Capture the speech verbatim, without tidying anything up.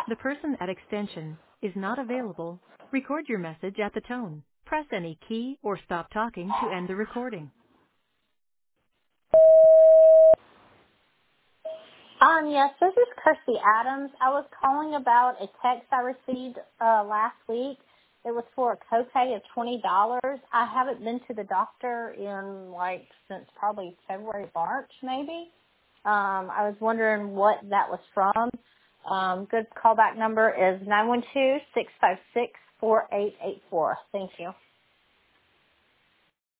The person at extension is not available. Record your message at the tone. Press any key or stop talking to end the recording. Um, yes, this is Kirsty Adams. I was calling about a text I received uh, last week. It was for a copay of twenty dollars. I haven't been to the doctor in like since probably February, March maybe. Um, I was wondering what that was from. Um, good callback number is nine one two, six five six, four eight eight four. Thank you.